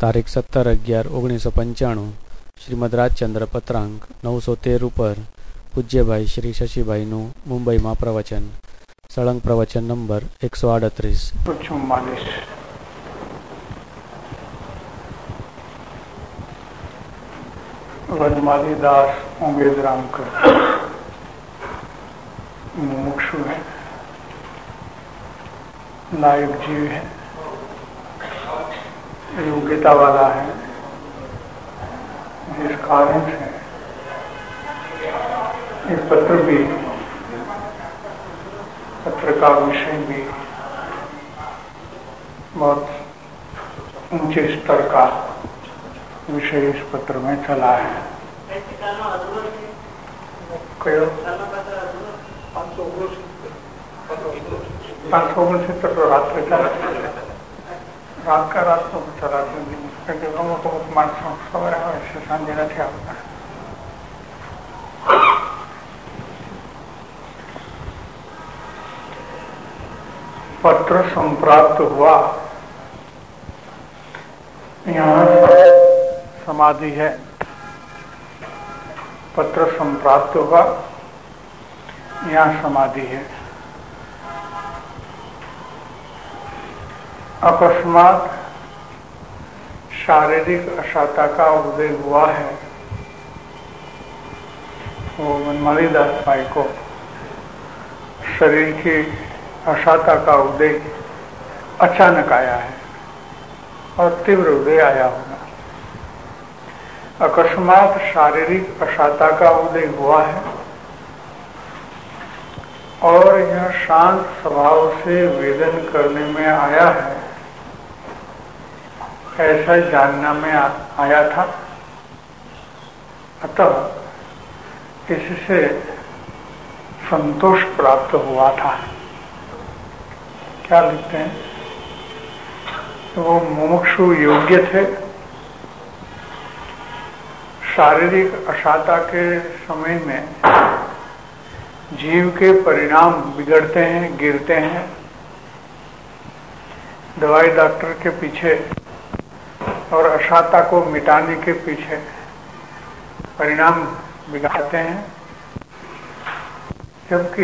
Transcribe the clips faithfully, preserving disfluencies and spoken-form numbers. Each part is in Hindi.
તારીખ સત્તર અગિયાર ઓગણીસો પંચાણું શ્રીમદ રાજચંદ્ર પત્રાંક નવસો તેર ઉપર પૂજ્યભાઈ શ્રી શશીભાઈનું મુંબઈમાં પ્રવચન. સળંગ પ્રવચન નંબર એકસો આડત્રીસ. ચુમ્માલીસ. वनमाली दास उंगेद रामकर मुमुक्षु है, नायक जीव है, योग्यता वाला है, जिस कारण से ये पत्र भी, पत्र का विषय भी बहुत ऊंचे स्तर का विषय इस पत्र में चला है. पाँच सौ उनसत्तर तो रात में चला, रात का रात को चला, क्योंकि लोगों को मानसों सवेरे वैसे सांझे नहीं आता. पत्र संप्राप्त हुआ, यहाँ समाधि है. पत्र संप्राप्त हुआ, यहाँ समाधि है. अकस्मात शारीरिक अशाता का उदय हुआ है. वो वनमाली दास भाई को शरीर की अशाता का उदय अचानक आया है और तीव्र उदय आया होगा. अकस्मात शारीरिक अशाता का उदय हुआ है और यह शांत स्वभाव से वेदन करने में आया है, ऐसा जानना में आ, आया था. अतः इससे संतोष प्राप्त हुआ था. क्या लिखते हैं? वो मुमुक्षु योग्य थे. शारीरिक अशाता के समय में जीव के परिणाम बिगड़ते हैं, गिरते हैं. दवाई डॉक्टर के पीछे और अशाता को मिटाने के पीछे परिणाम बिगाड़ते हैं, जबकि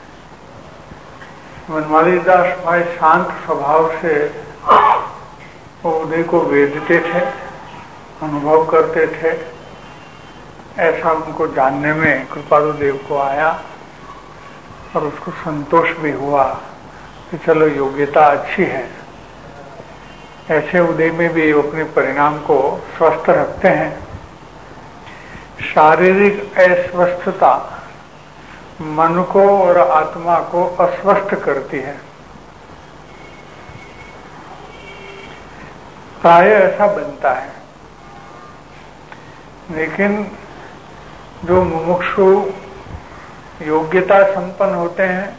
वनमाली दास भाई शांत स्वभाव से उदय को वेदते थे, अनुभव करते थे. ऐसा उनको जानने में कृपालु देव को आया और उसको संतोष भी हुआ कि चलो योग्यता अच्छी है. ऐसे उदय में भी अपने परिणाम को स्वस्थ रखते हैं. शारीरिक अस्वस्थता मन को और आत्मा को अस्वस्थ करती है. प्राय ऐसा बनता है. लेकिन जो मुमुक्षु योग्यता संपन्न होते हैं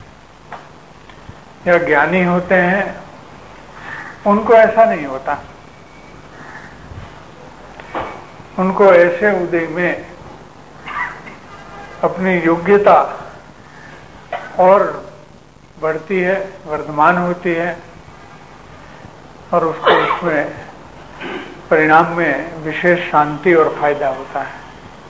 या ज्ञानी होते हैं, उनको ऐसा नहीं होता. उनको ऐसे उदय में अपनी योग्यता और बढ़ती है, वर्धमान होती है और उसको उसमें परिणाम में विशेष शांति और फायदा होता है.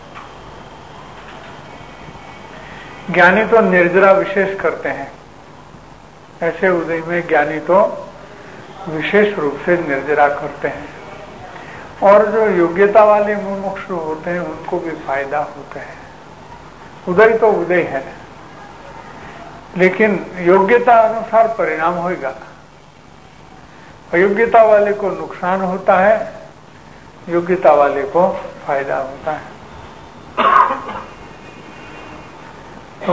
ज्ञानी तो निर्जरा विशेष करते हैं. ऐसे उदय में ज्ञानी तो विशेष रूप से निर्जरा करते हैं और जो योग्यता वाले मुमुक्षु होते हैं उनको भी फायदा होता है. उदय तो उदय है, लेकिन योग्यता अनुसार परिणाम होगा. अयोग्यता वाले को नुकसान होता है, योग्यता वाले को फायदा होता है. तो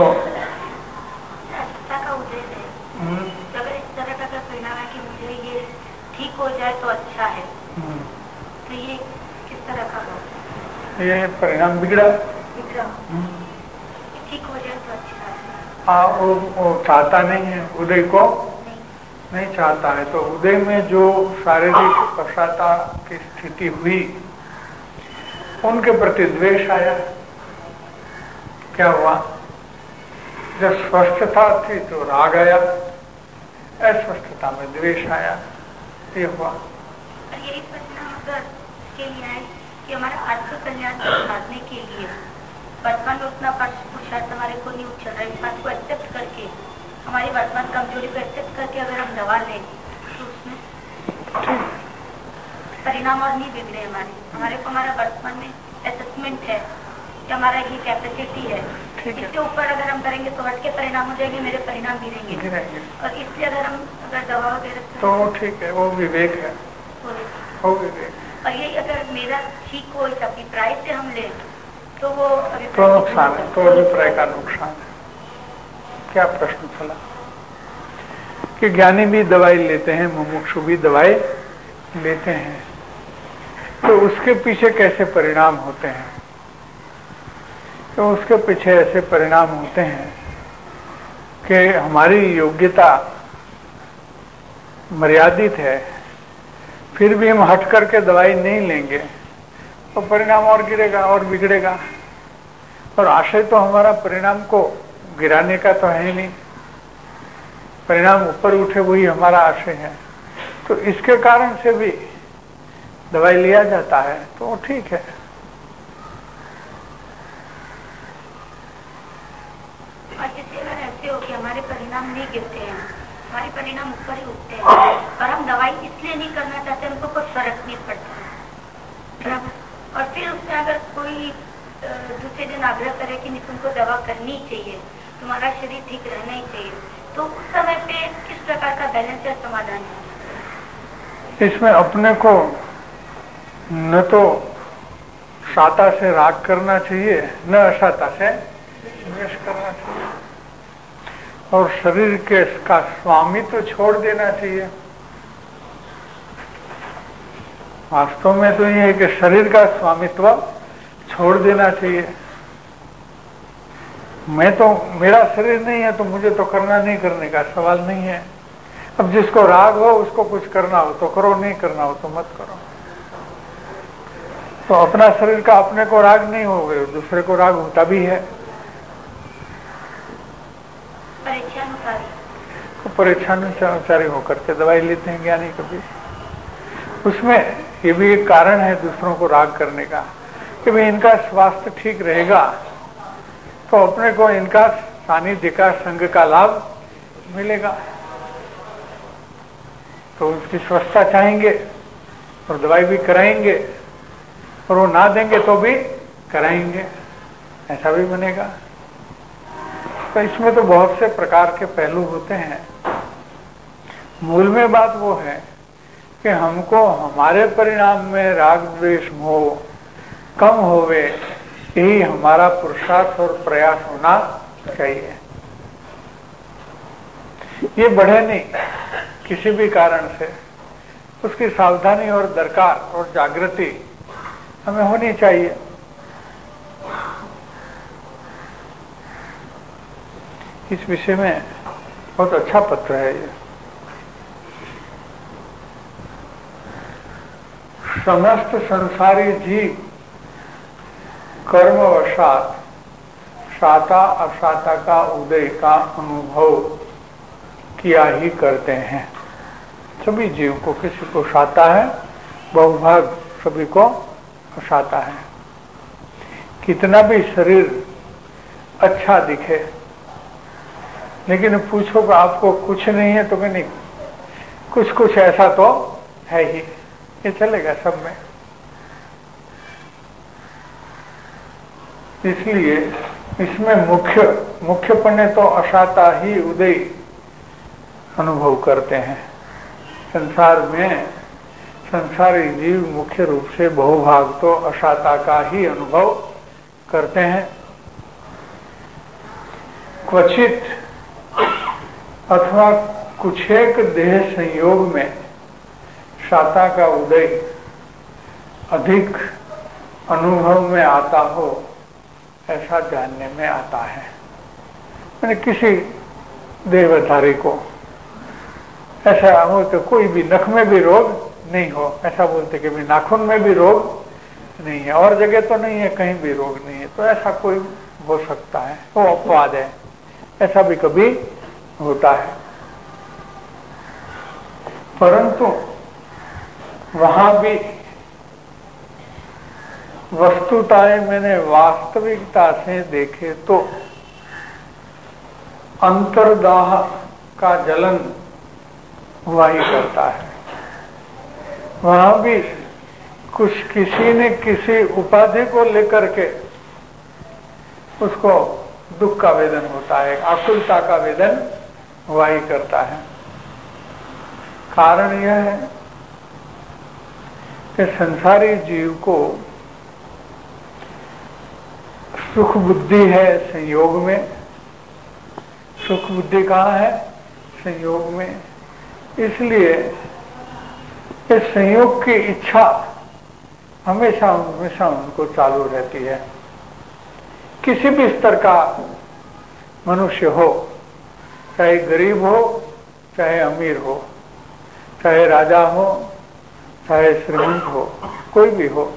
का उदय है, अगर इस तरह का परिणाम है कि मुझे ये ठीक हो जाए तो अच्छा है, तो ये किस तरह का होगा? ये परिणाम बिगड़ा बिगड़ा ठीक हो जाए तो अच्छा है. हाँ, वो, वो चाहता नहीं है उदय को, नहीं, नहीं चाहता है. तो उदय में जो शारीरिक अशाता की स्थिति हुई, उनके प्रति द्वेष आया. क्या हुआ? जब स्वस्थता थी तो राग आया, अस्वस्थता में द्वेष आया. ये हुआ. यही सर के लिए है कि हमारे आत्म कल्याण को साधने के लिए वर्तमान में उतना पुरुषार्थ हमारे को नहीं उछल रहा है। इस बात को एक्सेप्ट करके, हमारी वर्तमान कमजोरी को एक्सेप्ट करके अगर हम दवा लें तो उसमें परिणाम और नहीं बिगड़े हमारे हमारे को हमारा वर्तमान में असेसमेंट है कि हमारा ये कैपेसिटी है, इसके ऊपर अगर हम करेंगे तो हट के परिणाम हो जाएंगे, मेरे परिणाम गिरेंगे। और इसलिए अगर हम अगर दवा वगैरह तो ठीक है, वो विवेक है, वो विवेक। और ये अगर मेरा ठीक हो इस अभिप्राय से हम ले तो वो तो नुकसान है, तो अभिप्राय का नुकसान है। क्या प्रश्न चला कि ज्ञानी भी दवाई लेते हैं, मुमुक्षु भी दवाई लेते हैं, तो उसके पीछे कैसे परिणाम होते हैं? तो उसके पीछे ऐसे परिणाम होते हैं कि हमारी योग्यता मर्यादित है, फिर भी हम हट करके दवाई नहीं लेंगे तो परिणाम और गिरेगा और बिगड़ेगा। और आशय तो हमारा परिणाम को गिराने का तो है नहीं, परिणाम ऊपर उठे वही हमारा आशय है। तो इसके कारण से भी दवाई लिया जाता है, तो ठीक है। और जैसे अगर ऐसे हो कि हमारे परिणाम नहीं गिरते हैं, हमारे परिणाम ऊपर ही उठते हैं और हम दवाई इसलिए नहीं करना चाहते, हमको कुछ फर्क नहीं पड़ता। और फिर उसमें अगर कोई दूसरे दिन आग्रह करे कि नहीं तुमको दवा करनी चाहिए, तुम्हारा शरीर ठीक रहना ही चाहिए, तो उस समय पे किस प्रकार का बैलेंस या समाधान है? इसमें अपने को न तो शाता से राग करना चाहिए, न अशाता से द्वेष करना चाहिए, और शरीर के का स्वामित्व तो छोड़ देना चाहिए। वास्तव में तो ये है कि शरीर का स्वामित्व छोड़ देना चाहिए। मैं तो, मेरा शरीर नहीं है तो मुझे तो करना नहीं करने का सवाल नहीं है। अब जिसको राग हो उसको कुछ करना हो तो करो, नहीं करना हो तो मत करो। तो अपना शरीर का अपने को राग नहीं हो गए, दूसरे को राग होता भी है। तो परीक्षानुसारी होकर के दवाई लेते हैं ज्ञानी कभी। उसमें ये भी एक कारण है दूसरों को राग करने का कि भाई इनका स्वास्थ्य ठीक रहेगा तो अपने को इनका सानिध्य का, संग का लाभ मिलेगा, तो उसकी स्वस्थता चाहेंगे और दवाई भी कराएंगे, और वो ना देंगे तो भी कराएंगे, ऐसा भी बनेगा। तो इसमें तो बहुत से प्रकार के पहलू होते हैं। मूल में बात वो है कि हमको हमारे परिणाम में राग द्वेष मोह कम होवे, यही हमारा पुरुषार्थ और प्रयास होना चाहिए। ये बढ़े नहीं किसी भी कारण से, उसकी सावधानी और दरकार और जागृति हमें होनी चाहिए। इस विषय में बहुत अच्छा पत्र है ये। समस्त संसारी जीव कर्मवशात शाता अशाता का उदय का अनुभव किया ही करते हैं। सभी जीव को, किसी को शाता है, बहुभाग सभी को अशाता है। कितना भी शरीर अच्छा दिखे, लेकिन पूछो कि आपको कुछ नहीं है तो नहीं, कुछ कुछ ऐसा तो है ही, ये चलेगा सब में। इसलिए इसमें मुख्य मुख्यपने तो अशाता ही उदय अनुभव करते हैं। संसार में संसारी जीव मुख्य रूप से बहुभाग तो अशाता का ही अनुभव करते हैं। क्वचित अथवा कुछ एक देह संयोग में शाता का उदय अधिक अनुभव में आता हो, ऐसा जानने में आता है। मैंने किसी देहधारी को ऐसा हो तो कोई भी नख में भी रोग नहीं हो, ऐसा बोलते कि भी नाखून में भी रोग नहीं है, और जगह तो नहीं है, कहीं भी रोग नहीं है, तो ऐसा कोई हो सकता है, वो अपवाद है, ऐसा भी कभी होता है। परंतु वहां भी वस्तुताएं मैंने वास्तविकता से देखे तो अंतर्दाह का जलन हुआ ही करता है। वहां भी कुछ किसी ने किसी उपाधि को लेकर के उसको दुख का वेदन होता है, आकुलता का वेदन हुआ ही करता है। कारण यह है कि संसारी जीव को सुख बुद्धि है संयोग में। सुख बुद्धि कहाँ है? संयोग में। इसलिए इस संयोग की इच्छा हमेशा हमेशा उनको चालू रहती है। किसी भी स्तर का मनुष्य हो, चाहे गरीब हो चाहे अमीर हो, चाहे राजा हो चाहे श्रीमंत हो, कोई भी हो,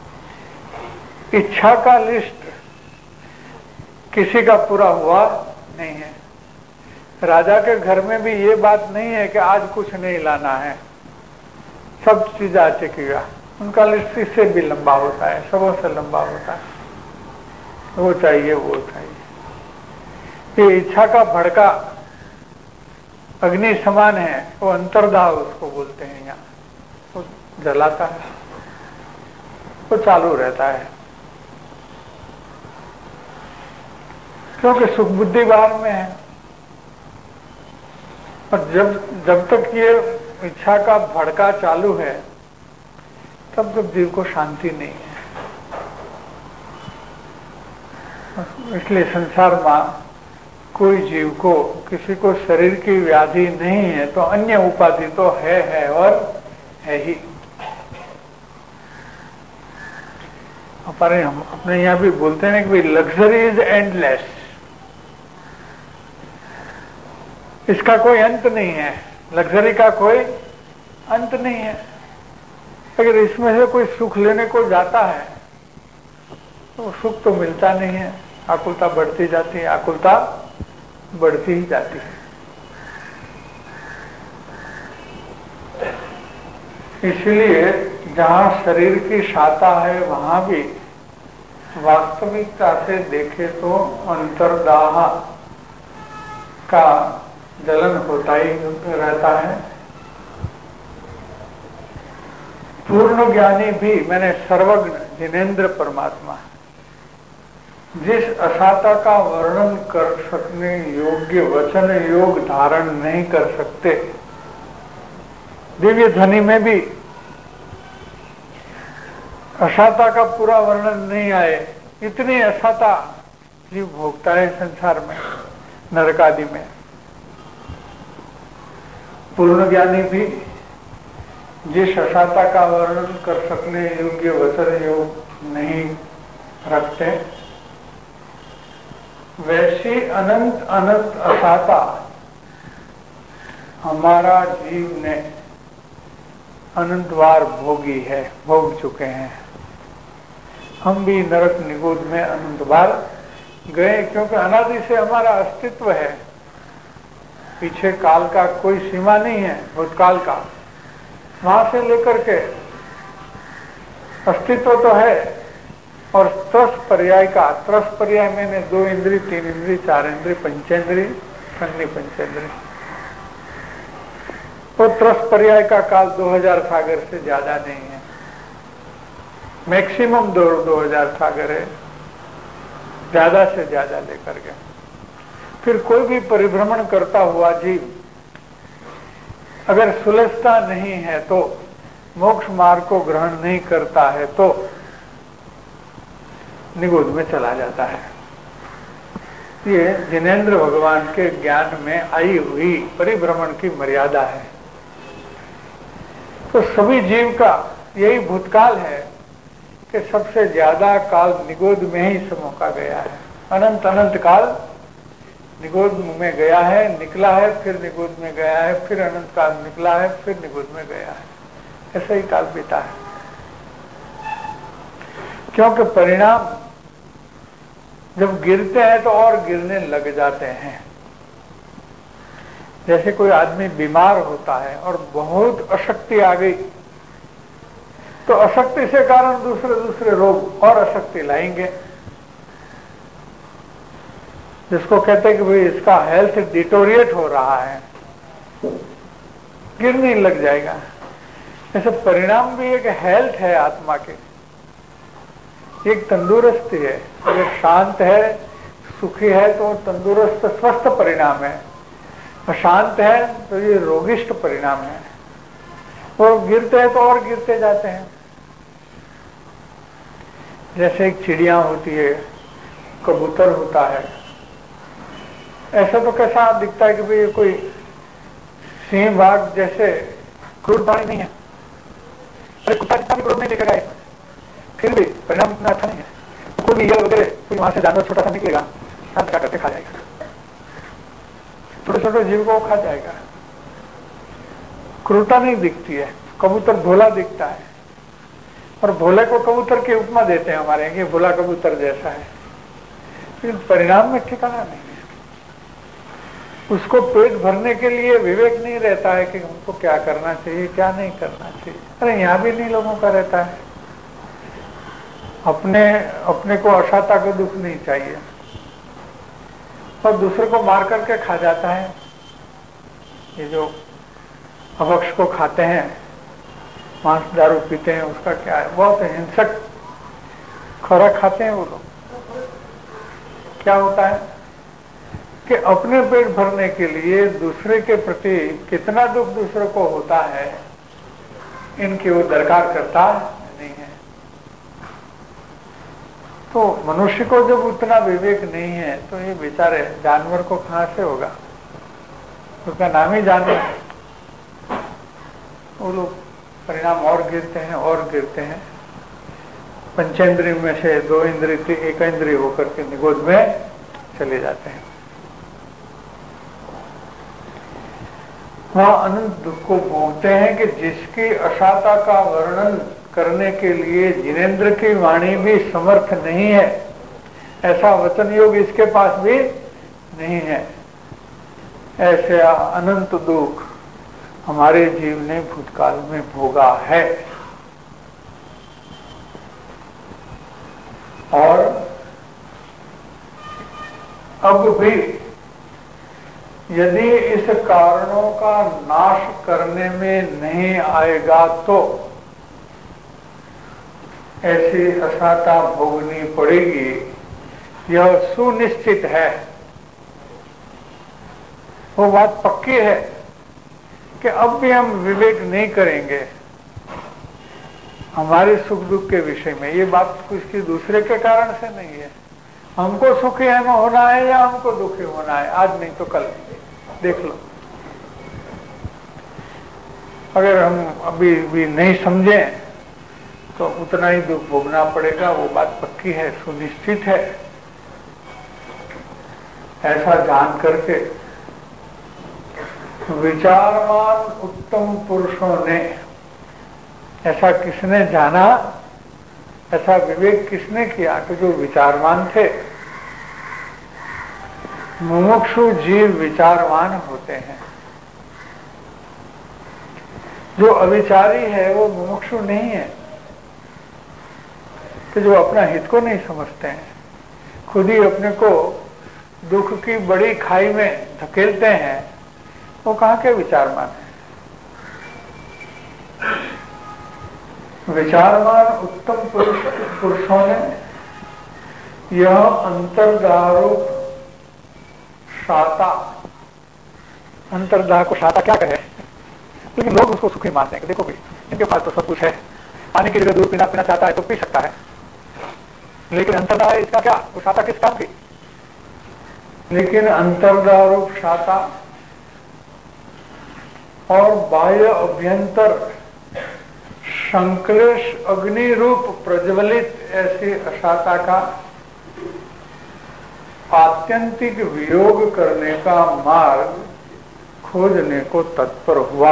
इच्छा का लिस्ट किसी का पूरा हुआ नहीं है। राजा के घर में भी ये बात नहीं है कि आज कुछ नहीं लाना है, सब चीज आ चुकी है। उनका लिस्ट इससे भी लंबा होता है, सबों से लंबा होता है। वो चाहिए वो चाहिए। ये इच्छा का भड़का अग्नि समान है, वो अंतर्दाह उसको बोलते हैं। यहाँ वो जलाता है, वो चालू रहता है, क्योंकि सुख बुद्धि बाहर में है। और जब जब तक ये इच्छा का भड़का चालू है तब तक जीव को शांति नहीं है। इसलिए संसार में कोई जीव को, किसी को शरीर की व्याधि नहीं है तो अन्य उपाधि तो है है और है ही। हमारे हम अपने यहाँ भी बोलते हैं कि लग्जरी इज एंडलेस, इसका कोई अंत नहीं है। लग्जरी का कोई अंत नहीं है। अगर इसमें से कोई सुख लेने को जाता है तो सुख तो मिलता नहीं है, आकुलता बढ़ती जाती है, आकुलता बढ़ती ही जाती है। इसलिए जहां शरीर की शाता है वहां भी वास्तविकता से देखे तो अंतर्दाह का जलन होता ही रहता है। पूर्ण ज्ञानी भी, मैंने सर्वज्ञ जिनेंद्र परमात्मा, जिस असाता का वर्णन कर सकने योग्य वचन योग धारण नहीं कर सकते, दिव्य ध्वनि में भी असाता का पूरा वर्णन नहीं आए, इतनी असाता जीव भोगता है संसार में, नरकादि में। पूर्ण ज्ञानी भी जिस असाता का वर्णन कर सकने योग्य वचन योग नहीं रखते, वैसी अनंत अनंत असाता हमारा जीव ने अनंत बार भोगी है, भोग चुके हैं। हम भी नरक निगोद में अनंत बार गए, क्योंकि अनादि से हमारा अस्तित्व है। पीछे काल का कोई सीमा नहीं है, भूतकाल का, वहां से लेकर के अस्तित्व तो है। और त्रस पर्याय का, त्रस पर्याय मैंने दो इंद्री, तीन इंद्री, चार इंद्री, पंचेंद्री, खंडी पंचेंद्री, तो त्रस पर्याय का काल दो हजार सागर से ज्यादा नहीं है, मैक्सिमम दो दो हजार सागर है, ज्यादा से ज्यादा लेकर के। फिर कोई भी परिभ्रमण करता हुआ जीव अगर सुलझता नहीं है तो, मोक्ष मार्ग को ग्रहण नहीं करता है तो निगोद में चला जाता है। ये जिनेंद्र भगवान के ज्ञान में आई हुई परिभ्रमण की मर्यादा है। तो सभी जीव का यही भूतकाल है कि सबसे ज्यादा काल निगोद में ही समोका गया है। अनंत अनंत काल निगोद में गया है, निकला है, फिर निगोद में गया है, फिर अनंत काल निकला है, फिर निगोद में गया है। ऐसा ही काल बीता है, क्योंकि परिणाम जब गिरते हैं तो और गिरने लग जाते हैं। जैसे कोई आदमी बीमार होता है और बहुत अशक्ति आ गई, तो अशक्ति से कारण दूसरे दूसरे रोग और अशक्ति लाएंगे, जिसको कहते हैं कि भाई इसका हेल्थ डिटोरिएट हो रहा है, गिरने लग जाएगा। ऐसे परिणाम भी एक हेल्थ है आत्मा के, एक तंदुरुस्ती है। अगर शांत है, सुखी है तो तंदुरुस्त स्वस्थ परिणाम है, अशांत है तो ये रोगिष्ट परिणाम है। और गिरते हैं तो और गिरते जाते हैं। जैसे एक चिड़िया होती है, कबूतर होता है, ऐसा तो कैसा दिखता है कि भाई कोई सिंह बाघ जैसे क्रूर प्राणी नहीं है, अरे कुत्ता जितना भी क्रोध नहीं दिखेगा इसमें, फिर भी परिणाम इतना अच्छा नहीं है। कोई भी ईगल वगैरह कोई वहां से जानवर छोटा सा निकलेगा, शांत क्या करके खा जाएगा, छोटे छोटे जीव को खा जाएगा, क्रूरता नहीं दिखती है। कबूतर भोला दिखता है, और भोले को कबूतर की उपमा देते हैं हमारे यहाँ, भोला कबूतर जैसा है, लेकिन परिणाम में ठिकाना नहीं है। उसको पेट भरने के लिए विवेक नहीं रहता है कि हमको क्या करना चाहिए क्या नहीं करना चाहिए। अरे यहाँ भी नहीं लोगों का रहता है। अपने अपने को अशाता को दुख नहीं चाहिए, और दूसरे को मार करके खा जाता है। ये जो अभक्ष को खाते हैं, मांस दारू पीते हैं, उसका क्या है, बहुत हिंसक खुराक खाते हैं वो लोग। क्या होता है कि अपने पेट भरने के लिए दूसरे के प्रति कितना दुख दूसरे को होता है, इनकी वो दरकार करता नहीं है। तो मनुष्य को जब उतना विवेक नहीं है तो ये बेचारे जानवर को कहां से होगा, उसका नाम ही जानवर है। वो लोग परिणाम और गिरते हैं और गिरते हैं। पंचेंद्रिय में से दो इंद्रिय एक इंद्रिय होकर के निगोद में चले जाते हैं। वहां अनंत दुख को भोगते हैं कि जिसकी अशाता का वर्णन करने के लिए जिनेन्द्र की वाणी भी समर्थ नहीं है, ऐसा वचन योग इसके पास भी नहीं है। ऐसे अनंत दुख हमारे जीव ने भूतकाल में भोगा है। और अब भी यदि इस कारणों का नाश करने में नहीं आएगा तो ऐसी अशाता भोगनी पड़ेगी, यह सुनिश्चित है। वो बात पक्की है कि अब भी हम विवेक नहीं करेंगे हमारे सुख दुख के विषय में। ये बात किसी दूसरे के कारण से नहीं है। हमको सुखी है होना है या हमको दुखी होना है, आज नहीं तो कल देख लो। अगर हम अभी भी नहीं समझे तो उतना ही दुख भोगना पड़ेगा, वो बात पक्की है, सुनिश्चित है। ऐसा जान करके विचारवान उत्तम पुरुषों ने, ऐसा किसने जाना, ऐसा विवेक किसने किया कि जो विचारवान थे। मुमुक्षु जीव विचारवान होते हैं, जो अविचारी है वो मुमुक्षु नहीं है, कि जो अपना हित को नहीं समझते हैं, खुद ही अपने को दुख की बड़ी खाई में धकेलते हैं, वो कहाँ के विचारवान है। विचारवान उत्तम पुरुष पुरुषों ने यह अंतर्दारूप शाता, अंतर्दाह को शाता क्या कहे, लेकिन लोग उसको सुखी मानते हैं कि देखो भाई इनके पास तो सब कुछ है, पानी की जगह दूध पीना पीना चाहता है तो पी सकता है, लेकिन अंतर्दाह इसका क्या, वो शाता किस काम की। लेकिन अंतर्दारूप शाता और बाह्य अभ्यंतर संक्लेश अग्नि रूप प्रज्वलित ऐसी अशाता का आत्यंतिक वियोग करने का मार्ग खोजने को तत्पर हुआ।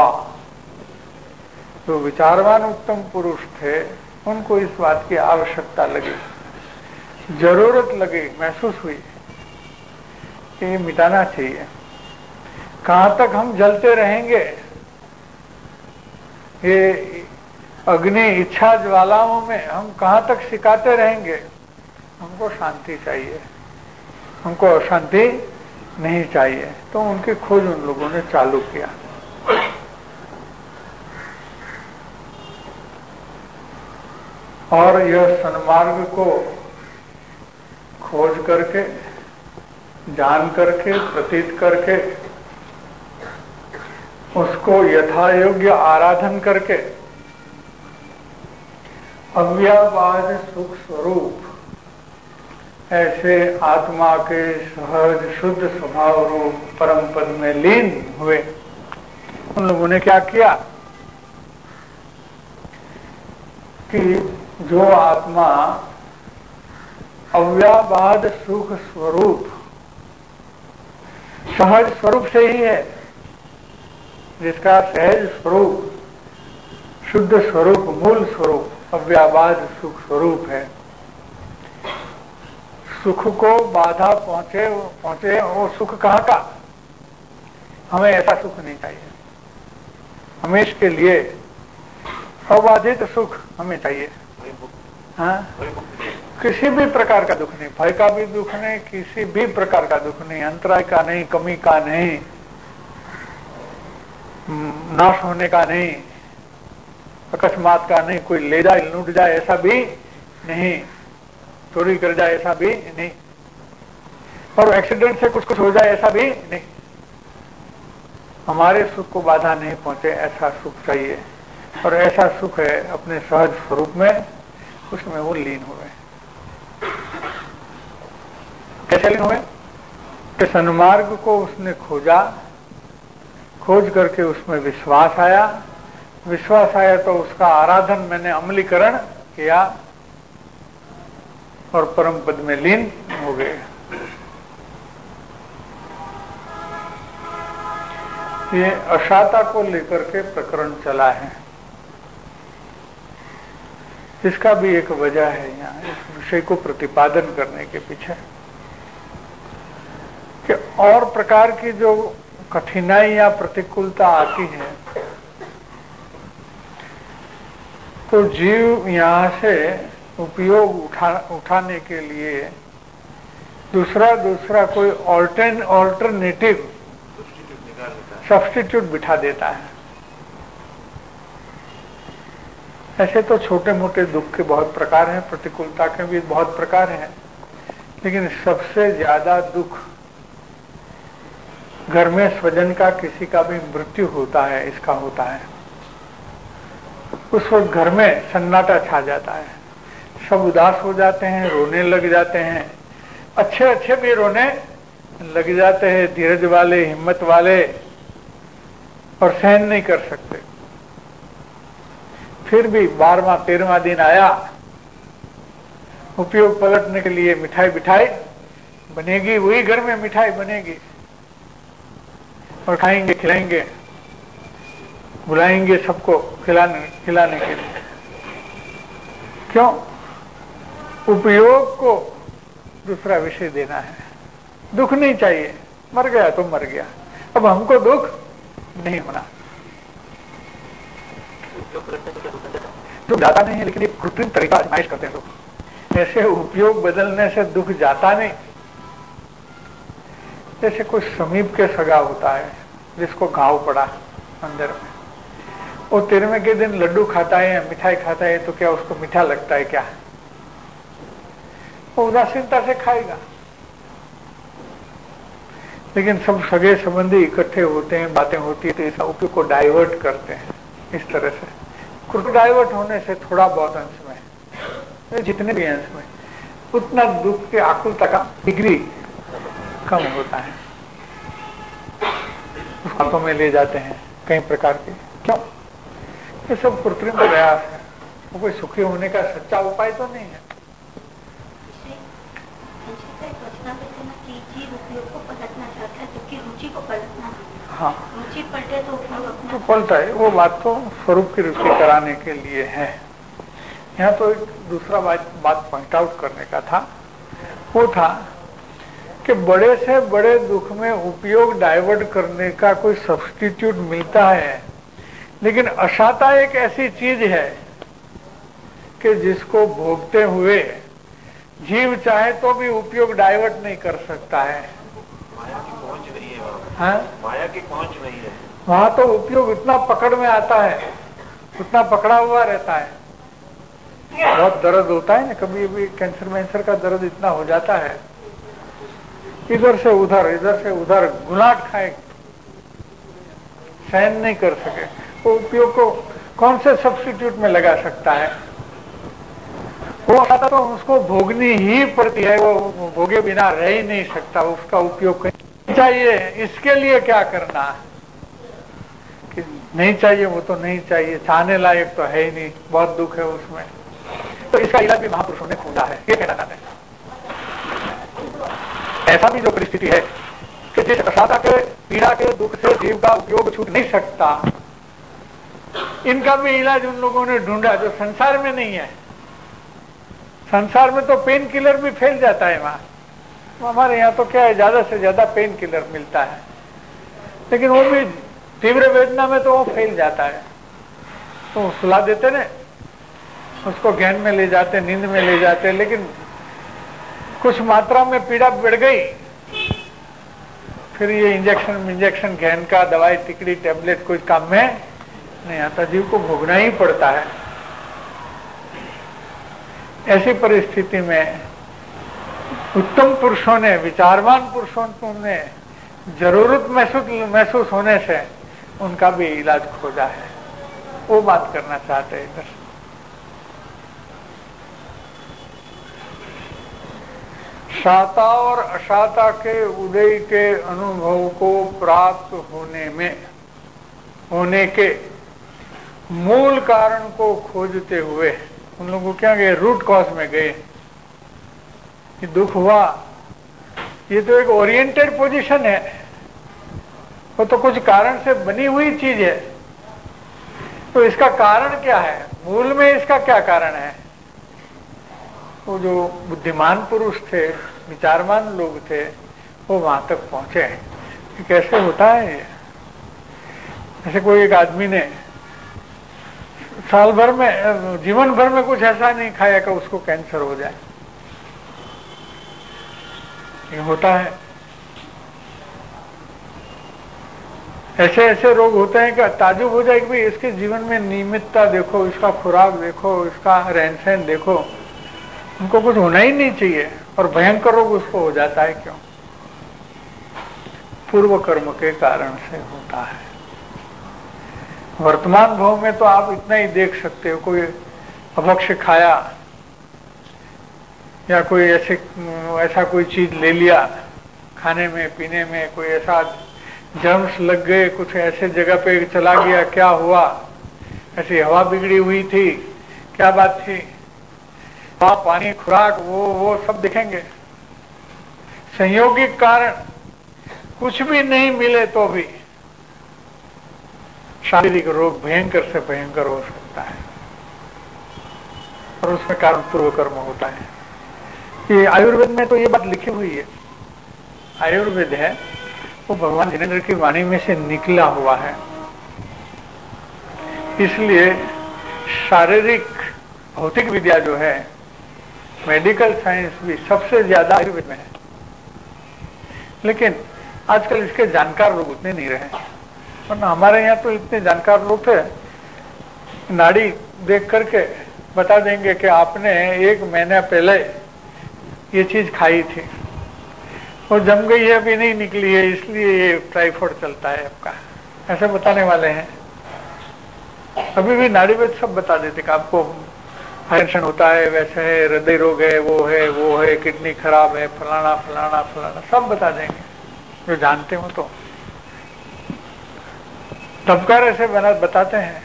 जो विचारवान उत्तम पुरुष थे उनको इस बात की आवश्यकता लगी, जरूरत लगी, महसूस हुई कि ये मिटाना चाहिए। कहां तक हम जलते रहेंगे, ये अग्नि इच्छा ज्वालाओं में हम कहाँ तक सिकाते रहेंगे? हमको शांति चाहिए, हमको अशांति नहीं चाहिए। तो उनकी खोज उन लोगों ने चालू किया। और यह सन्मार्ग को खोज करके, जान करके, प्रतीत करके, उसको यथा योग्य आराधन करके अव्यावाद सुख स्वरूप ऐसे आत्मा के सहज शुद्ध स्वभाव रूप परम पद में लीन हुए। उन लोगों ने क्या किया कि जो आत्मा अव्यावाद सुख स्वरूप सहज स्वरूप से ही है, जिसका सहज स्वरूप शुद्ध स्वरूप मूल स्वरूप अव्यावाद सुख स्वरूप है, सुख को बाधा पहुंचे पहुंचे वो सुख कहाँ का? हमें ऐसा सुख नहीं चाहिए। हमें इसके लिए अबाधित सुख हमें चाहिए। हाँ, किसी भी प्रकार का दुख नहीं, भय का भी दुख नहीं, किसी भी प्रकार का दुख नहीं, अंतराय का नहीं, कमी का नहीं, नाश होने का नहीं, अकस्मात का नहीं, कोई ले जाए लूट जाए ऐसा भी नहीं, चोरी कर जाए ऐसा भी नहीं, और एक्सीडेंट से कुछ कुछ हो जाए ऐसा भी नहीं। हमारे सुख को बाधा नहीं पहुंचे ऐसा सुख चाहिए। और ऐसा सुख है अपने सहज स्वरूप में, उसमें वो लीन हुए। कैसे लीन हुए? कि सन्मार्ग को उसने खोजा, खोज करके उसमें विश्वास आया, विश्वास आया तो उसका आराधन मैंने अमलीकरण किया और परम पद में लीन हो गए। ये अशाता को लेकर के प्रकरण चला है। इसका भी एक वजह है यहाँ इस विषय को प्रतिपादन करने के पीछे, कि और प्रकार की जो कठिनाई या प्रतिकूलता आती है तो जीव यहाँ से उपयोग उठा उठाने के लिए दूसरा दूसरा कोई ऑल्टर्न ऑल्टरनेटिव सब्स्टिट्यूट बिठा देता है। ऐसे तो छोटे मोटे दुख के बहुत प्रकार हैं, प्रतिकूलता के भी बहुत प्रकार हैं, लेकिन सबसे ज्यादा दुख घर में स्वजन का किसी का भी मृत्यु होता है, इसका होता है। उस वक्त घर में सन्नाटा छा जाता है, सब उदास हो जाते हैं, रोने लग जाते हैं, अच्छे अच्छे भी रोने लग जाते हैं, धीरज वाले, हिम्मत वाले, और सहन नहीं कर सकते। फिर भी बारहवां तेरहवां दिन आया, उपयोग पलटने के लिए मिठाई बिठाई बनेगी, वही घर में मिठाई बनेगी और खाएंगे, खिलाएंगे, बुलाएंगे सबको खिलाने खिलाने के लिए। क्यों? उपयोग को दूसरा विषय देना है। दुख नहीं चाहिए, मर गया तो मर गया, अब हमको दुख नहीं होना। दुख जाता नहीं है, लेकिन एक कृत्रिम तरीका आजमाइश करते हैं लोग। ऐसे उपयोग बदलने से दुख जाता नहीं। जैसे कोई समीप के सगा होता है जिसको घाव पड़ा अंदर में, वो तेरहवें के दिन लड्डू खाता है या मिठाई खाता है, तो क्या उसको मीठा लगता है? क्या वो उदासीनता से खाएगा। लेकिन सब सगे संबंधी इकट्ठे होते हैं, बातें होती है, तो इस उपयोग को डाइवर्ट करते हैं इस तरह से। डाइवर्ट होने से थोड़ा बहुत अंश में, जितने भी अंश में, उतना दुख के आकुलता का डिग्री कम होता है। हाथों में ले जाते हैं कई प्रकार के। क्यों? ये सब कृत्रिम प्रयास है, वो कोई सुखी होने का सच्चा उपाय तो नहीं है। हाँ, रुचि पलटे तो तो पलटा है, वो बात तो स्वरूप की रुचि कराने के लिए है। यहाँ तो एक दूसरा बात बात पॉइंट आउट करने का था, वो था कि बड़े से बड़े दुख में उपयोग डाइवर्ट करने का कोई सब्स्टिट्यूट मिलता है, लेकिन अशाता एक ऐसी चीज है कि जिसको भोगते हुए जीव चाहे तो भी उपयोग डाइवर्ट नहीं कर सकता है। माया की पहुंच नहीं है वहाँ। हाँ? माया की पहुंच नहीं है वहां तो उपयोग इतना पकड़ में आता है, उतना पकड़ा हुआ रहता है। बहुत दर्द होता है ना, कभी भी कैंसर वैंसर का दर्द इतना हो जाता है, इधर से उधर इधर से उधर गुलाट खाए, सहन नहीं कर सके। वो उपयोग को कौन से सब्स्टिट्यूट में लगा सकता है? वो आता तो उसको भोगनी ही पड़ती है, वो भोगे बिना रह ही नहीं सकता। उसका उपयोग चाहिए, इसके लिए क्या करना कि नहीं चाहिए, वो तो नहीं चाहिए, चाहने लायक तो है ही नहीं, बहुत दुख है उसमें। तो इसका इलाज भी महापुरुषों ने खोजा है, ये कहना चाहते हैं। ऐसा भी जो परिस्थिति है कि जिस असाधा के पीड़ा के दुख से जीव का उपयोग छूट नहीं सकता, इनका भी इलाज उन लोगों ने ढूंढा जो संसार में नहीं है। संसार में तो पेन किलर भी फैल जाता है वहां। हमारे यहाँ तो क्या है, ज्यादा से ज्यादा पेन किलर मिलता है, लेकिन वो भी तीव्र वेदना में तो वो फैल जाता है, तो सुला देते ना, उसको ज्ञान में ले जाते, नींद में ले जाते। लेकिन कुछ मात्रा में पीड़ा बढ़ गई, फिर ये इंजेक्शन इंजेक्शन ज्ञान का दवाई टिकड़ी टेबलेट कोई काम में नहीं आता, जीव को भोगना ही पड़ता है। ऐसी परिस्थिति में उत्तम पुरुषों ने, विचारवान पुरुषों ने जरूरत महसूस महसूस होने से उनका भी इलाज खोजा है, वो बात करना चाहते हैं इधर। शाता और अशाता के उदय के अनुभव को प्राप्त होने में होने के मूल कारण को खोजते हुए उन लोगों क्या गए, रूट कॉज में गए कि दुख हुआ। ये तो एक ओरिएंटेड पोजीशन है, वो तो कुछ कारण से बनी हुई चीज है, तो इसका कारण क्या है, मूल में इसका क्या कारण है? वो जो बुद्धिमान पुरुष थे, विचारवान लोग थे, वो वहां तक पहुंचे कि कैसे होता है ये। जैसे कोई एक आदमी ने साल भर में, जीवन भर में कुछ ऐसा नहीं खाया कि उसको कैंसर हो जाए, ये होता है। ऐसे ऐसे रोग होते हैं कि ताजुब हो जाए कि भाई इसके जीवन में नियमितता देखो, इसका खुराक देखो, इसका रहन सहन देखो, उनको कुछ होना ही नहीं चाहिए, और भयंकर रोग उसको हो जाता है। क्यों? पूर्व कर्म के कारण से होता है। वर्तमान भाव में तो आप इतना ही देख सकते हो, कोई अभक्ष्य खाया या कोई ऐसे ऐसा कोई चीज ले लिया खाने में पीने में, कोई ऐसा जर्म्स लग गए, कुछ ऐसे जगह पे चला गया, क्या हुआ, ऐसी हवा बिगड़ी हुई थी, क्या बात थी, आप पानी खुराक वो वो सब दिखेंगे। संयोगिक कारण कुछ भी नहीं मिले तो भी शारीरिक रोग भयंकर से भयंकर हो सकता है, और उसमें कारण पूर्व कर्म होता है। ये आयुर्वेद में तो ये बात लिखी हुई है, आयुर्वेद है वो भगवान जिनेंद्र की वाणी में से निकला हुआ है, इसलिए शारीरिक भौतिक विद्या जो है, मेडिकल साइंस भी सबसे ज्यादा आयुर्वेद में है। लेकिन आजकल इसके जानकार लोग उतने नहीं रहे, वरना हमारे यहाँ तो इतने जानकार लोग थे, नाड़ी देख करके बता देंगे कि आपने एक महीना पहले ये चीज खाई थी, वो जम गई है, अभी नहीं निकली है, इसलिए ये टाइफाइड चलता है आपका, ऐसे बताने वाले हैं। अभी भी नाड़ीवेद सब बता देते कि आपको टेंशन होता है, वैसे है, हृदय रोग है, वो है वो है, किडनी खराब है, फलाना फलाना फलाना सब बता देंगे जो जानते हो। तो तबकार ऐसे बना बताते हैं,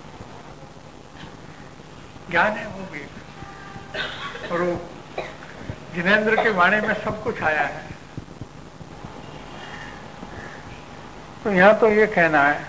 ज्ञान है वो भी, और वो जिनेंद्र की वाणी में सब कुछ आया है। तो यहां तो ये कहना है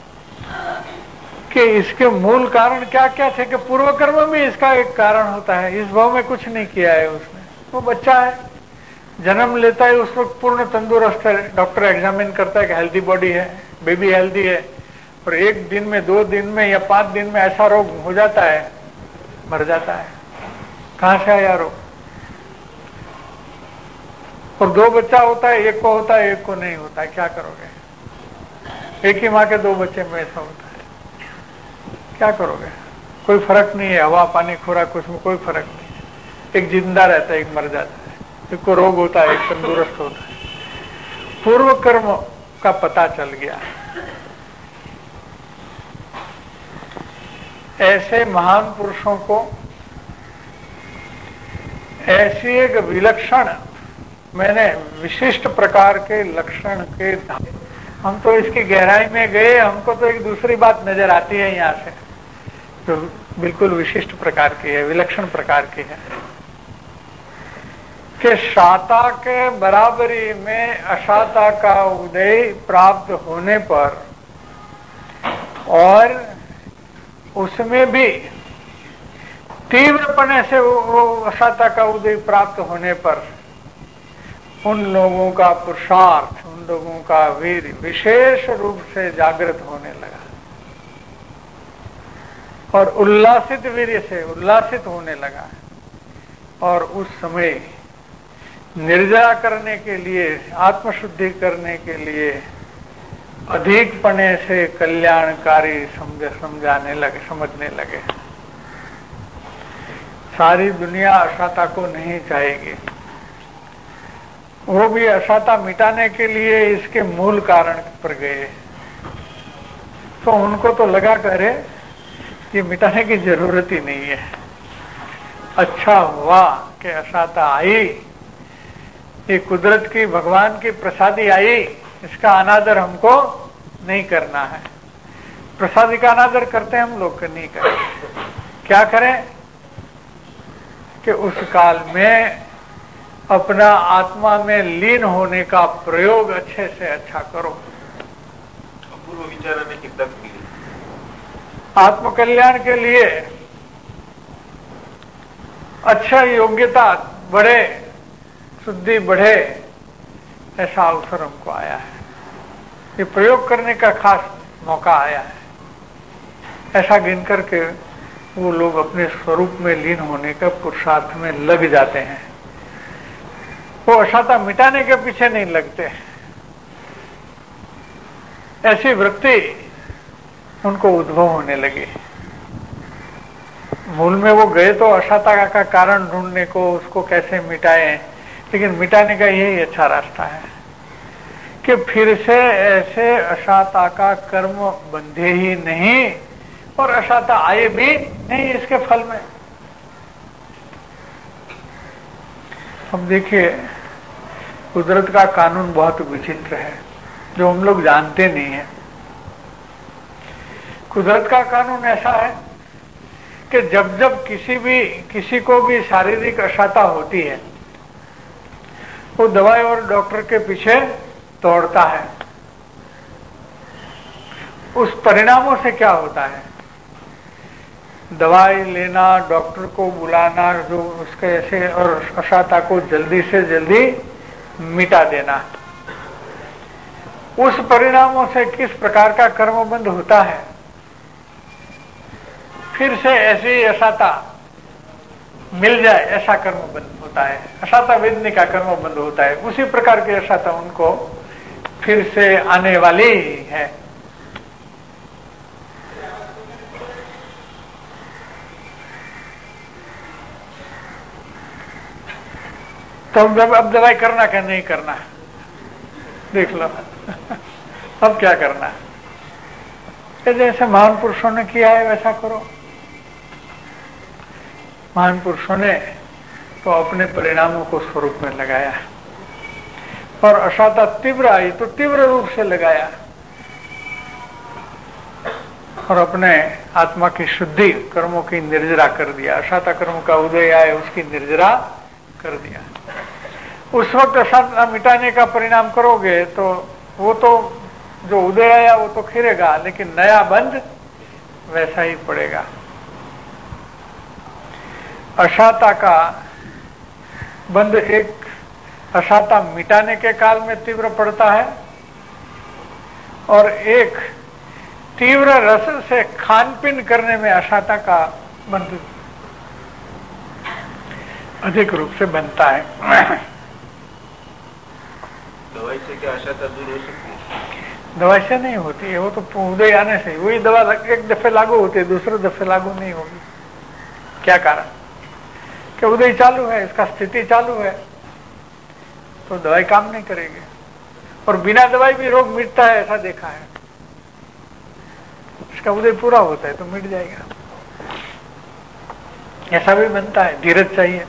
कि इसके मूल कारण क्या क्या थे, कि पूर्व कर्म में इसका एक कारण होता है। इस भाव में कुछ नहीं किया है उसने, वो बच्चा है, जन्म लेता है उस वक्त पूर्ण तंदुरुस्त है, डॉक्टर एग्जामिन करता है कि हेल्दी बॉडी है, बेबी हेल्दी है, और एक दिन में, दो दिन में या पांच दिन में ऐसा रोग हो जाता है मर जाता है। कहां से आया रोग? और दो बच्चा होता है, एक को होता है एक को नहीं होता है, क्या करोगे? एक ही माँ के दो बच्चे में ऐसा होता है, क्या करोगे? कोई फर्क नहीं है, हवा पानी खुराक उसमें कोई फर्क नहीं है। एक जिंदा रहता है, एक मर जाता है, एक को रोग होता है, एक तंदुरुस्त होता है। पूर्व कर्म का पता चल गया। ऐसे महान पुरुषों को ऐसी एक विलक्षण, मैंने विशिष्ट प्रकार के लक्षण के, हम तो इसकी गहराई में गए, हमको तो एक दूसरी बात नजर आती है यहां से, जो बिल्कुल विशिष्ट प्रकार की है, विलक्षण प्रकार की है, कि शाता के बराबरी में अशाता का उदय प्राप्त होने पर और उसमें भी तीव्रपने से वो अशाता का उदय प्राप्त होने पर उन लोगों का पुरुषार्थ, उन लोगों का वीर विशेष रूप से जागृत होने लगा और उल्लासित वीर्य से उल्लासित होने लगा। और उस समय निर्जरा करने के लिए, आत्मशुद्धि करने के लिए अधिकपने से कल्याणकारी समझ समझाने लगे, समझने लगे। सारी दुनिया अशाता को नहीं चाहेगी, वो भी अशाता मिटाने के लिए इसके मूल कारण पर गए। तो उनको तो लगा करे कि मिटाने की जरूरत ही नहीं है, अच्छा हुआ कि अशाता आई, ये कुदरत की, भगवान की प्रसादी आई, इसका अनादर हमको नहीं करना है। प्रसादी का अनादर करते हैं हम लोग, नहीं करें। क्या करें कि उस काल में अपना आत्मा में लीन होने का प्रयोग अच्छे से अच्छा करो। पूर्व विचाराने की तक मिली। आत्मकल्याण के लिए अच्छा योग्यता बढ़े, शुद्धि बढ़े, ऐसा अवसर हमको आया है। ये प्रयोग करने का खास मौका आया है। ऐसा गिन करके वो लोग अपने स्वरूप में लीन होने का पुरुषार्थ में लग जाते हैं। वो अशाता मिटाने के पीछे नहीं लगते। ऐसी वृत्ति उनको उद्भव होने लगी। मूल में वो गए तो अशाता का कारण ढूंढने को, उसको कैसे मिटाएं, लेकिन मिटाने का यही अच्छा रास्ता है कि फिर से ऐसे अशाता का कर्म बंधे ही नहीं और अशाता आए भी नहीं इसके फल में। अब देखिए, कुदरत का कानून बहुत विचित्र है, जो हम लोग जानते नहीं है। कुदरत का कानून ऐसा है कि जब जब किसी भी किसी को भी शारीरिक अशाता होती है, वो दवाई और डॉक्टर के पीछे दौड़ता है। उस परिणामों से क्या होता है? दवाई लेना, डॉक्टर को बुलाना, जो उसके ऐसे, और अशाता को जल्दी से जल्दी मिटा देना। उस परिणामों से किस प्रकार का कर्मबंध होता है? फिर से ऐसी अशाता मिल जाए ऐसा कर्म बंद होता है, अशाता वेदने का कर्म बंद होता है। उसी प्रकार की अशाता उनको फिर से आने वाली है। तो अब दवाई करना क्या नहीं करना, देख लो। अब क्या करना है? जैसे महान पुरुषों ने किया है वैसा करो। महान पुरुषों ने तो अपने परिणामों को स्वरूप में लगाया और अशाता तीव्र आई तो तीव्र रूप से लगाया और अपने आत्मा की शुद्धि, कर्मों की निर्जरा कर दिया। अशाता कर्म का उदय आए उसकी निर्जरा कर दिया। उस वक्त अशाता मिटाने का परिणाम करोगे तो वो तो जो उदय आया वो तो खिरेगा, लेकिन नया बंध वैसा ही पड़ेगा। अशाता का बंध एक अशाता मिटाने के काल में तीव्र पड़ता है और एक तीव्र रस से खानपीन करने में अशाता का बंध अधिक रूप से बनता है। दवाई से क्या अशाता दूर हो सकती है? दवाई से नहीं होती है, वो तो उदय आने से वही दवा एक दफे लागू होती है, दूसरे दफे लागू नहीं होगी। क्या कारण? कि उदय चालू है, इसका स्थिति चालू है, तो दवाई काम नहीं करेगी। और बिना दवाई भी रोग मिटता है, ऐसा देखा है। इसका उदय पूरा होता है तो मिट जाएगा। ऐसा भी बनता है। धीरज चाहिए,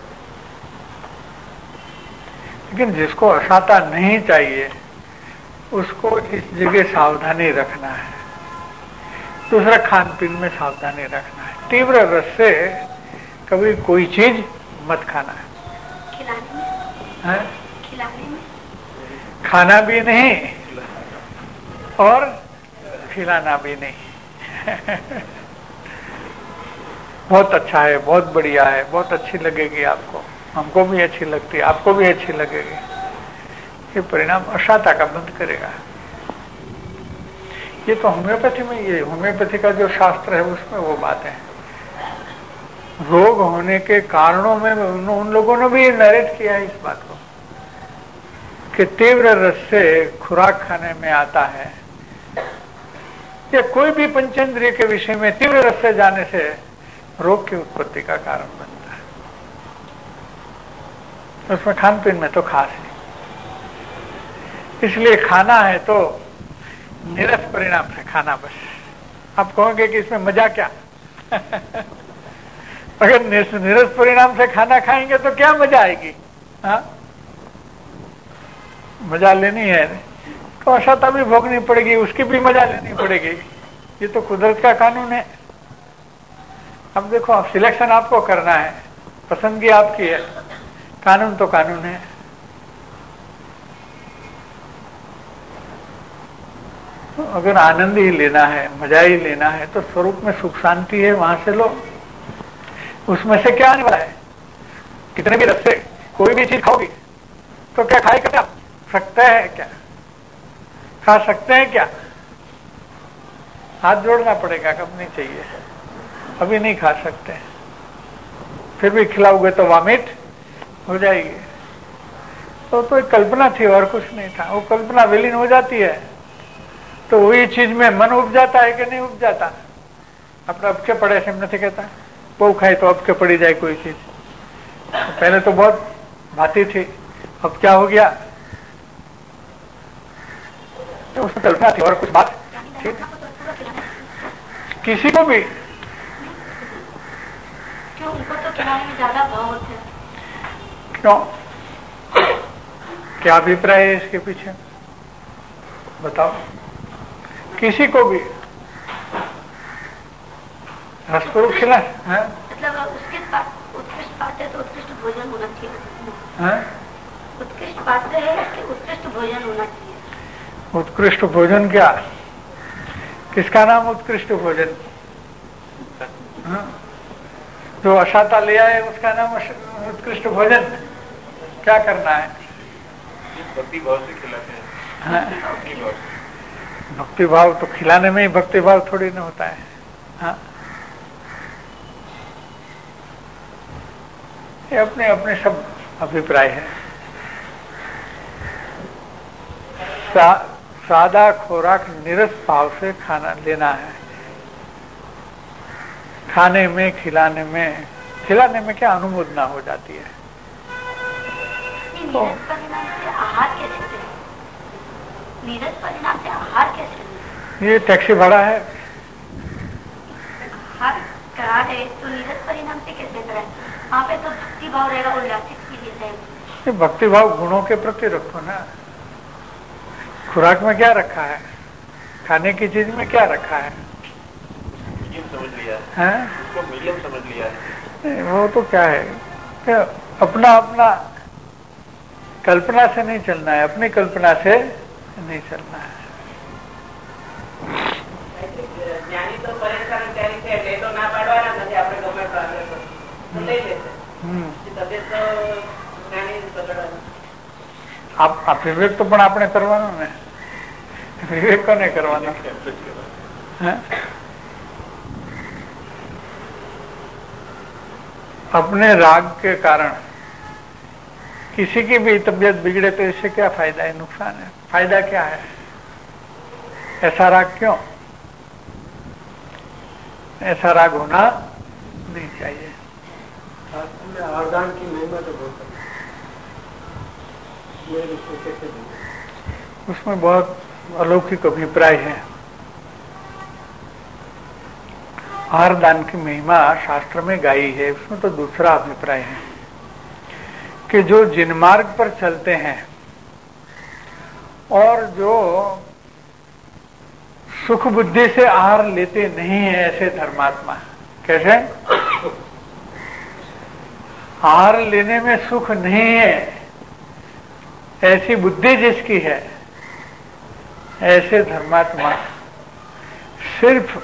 लेकिन जिसको अशाता नहीं चाहिए उसको इस जगह सावधानी रखना है। दूसरा, खान पीन में सावधानी रखना है। तीव्र रस से कभी कोई चीज मत खाना है। खिलाने में, है? खिलाने में खाना भी नहीं और खिलाना भी नहीं। बहुत अच्छा है, बहुत बढ़िया है, बहुत अच्छी लगेगी आपको, हमको भी अच्छी लगती है, आपको भी अच्छी लगेगी। ये परिणाम अशाता का बंद करेगा। ये तो होम्योपैथी में, ये होम्योपैथी का जो शास्त्र है उसमें वो बात है। रोग होने के कारणों में उन, उन लोगों ने भी नरेट किया है इस बात को कि तीव्र रस से खुराक खाने में आता है, या कोई भी पंचेंद्रिय के विषय में तीव्र रस से जाने से रोग की उत्पत्ति का कारण बनता है। उसमें खान पीन में तो खास है। इसलिए खाना है तो निरस परिणाम से खाना। बस आप कहोगे कि इसमें मजा क्या? अगर निरस परिणाम से खाना खाएंगे तो क्या मजा आएगी? हाँ, मजा लेनी है तो अशाता भी भोगनी पड़ेगी, उसकी भी मजा लेनी पड़ेगी। ये तो कुदरत का कानून है। अब देखो, आप सिलेक्शन आपको करना है, पसंदगी आपकी है, कानून तो कानून है। तो अगर आनंद ही लेना है, मजा ही लेना है, तो स्वरूप में सुख शांति है, वहां से लो। उसमें से क्या आने वाला है? कितने भी रस से कोई भी चीज खाओगी तो क्या खाए क्या सकते हैं? क्या खा सकते हैं? क्या हाथ जोड़ना पड़ेगा, कब नहीं चाहिए, अभी नहीं खा सकते। फिर भी खिलाओगे तो वॉमिट हो जाएगी। तो तो एक कल्पना थी और कुछ नहीं था। वो कल्पना विलीन हो जाती है तो वही चीज में मन उब जाता है कि नहीं उब जाता? अपना अब के पड़े से नहीं कहता, वो खाए तो अब के पड़ी जाए कोई चीज। तो पहले तो बहुत भाती थी, अब क्या हो गया? तो उसमें कल्पना थी और कुछ बात थी। किसी को भी क्यों? उनको तो खिलाने में ज्यादा भाव होते हैं। क्यों? क्या अभिप्राय है इसके पीछे बताओ? किसी को भी रसपूर्वक खिला है? मतलब उसके पास उत्कृष्ट पात्र है तो उत्कृष्ट भोजन होना चाहिए। है? उत्कृष्ट पात्र है कि उत्कृष्ट भोजन होना चाहिए। उत्कृष्ट भोजन क्या? किसका नाम उत्कृष्ट भोजन? हाँ? जो अशाता ले आए उसका नाम उत्कृष्ट भोजन? क्या करना है? भक्ति भाव से खिलाते हैं। हाँ? भक्ति भाव से। भक्ति भाव तो खिलाने में ही भक्ति भाव थोड़ी ना होता है। हाँ? ये अपने अपने सब अभिप्राय है। सा, सादा खुराक निरस भाव से खाना लेना है। खाने में, खिलाने में, खिलाने में क्या अनुमोदना हो जाती है। तो परिणाम से आहार कैसे दें? नीरस परिणाम से आहार कैसे दें? ये टैक्सी भाड़ा है। आहार करा है तो नीरस परिणाम से कैसे कराए? वहाँ पे तो भक्ति भाव रहेगा, उल्लासित के लिए रहेगा। ये भक्ति भाव गुणों के प्रति रखो ना। खुराक में क्या रखा है? खाने की चीज में क्या रखा है? मीडियम समझ लिया है? उसको मीडियम समझ लिया है। वो तो क्या है, क्या अपना अपना कल्पना से नहीं चलना है, अपनी कल्पना से नहीं चलना है। જ્ઞાની તો પરેશાન ત્યારે છે એટલે તો ના પાડવાના નથી આપણે ગમે પ્રાર્થના કરો તો લઈ લેશે તબિયત તો જ્ઞાની બગડવાનું આ વિવેક તો પણ આપણે કરવાનો ને, વિવેક કોને કરવાનો? अपने राग के कारण किसी की भी तबीयत बिगड़े तो इससे क्या फायदा है, नुकसान है? फायदा क्या है? ऐसा राग क्यों? ऐसा राग होना नहीं चाहिए। आरदान की महिमा तो बहुत है, उसमें बहुत अलौकिक अभिप्राय है। आहार दान की महिमा शास्त्र में गाई है, उसमें तो दूसरा अभिप्राय है कि जो जिन मार्ग पर चलते हैं और जो सुख बुद्धि से आहार लेते नहीं है, ऐसे धर्मात्मा, कैसे? आहार लेने में सुख नहीं है, ऐसी बुद्धि जिसकी है, ऐसे धर्मात्मा सिर्फ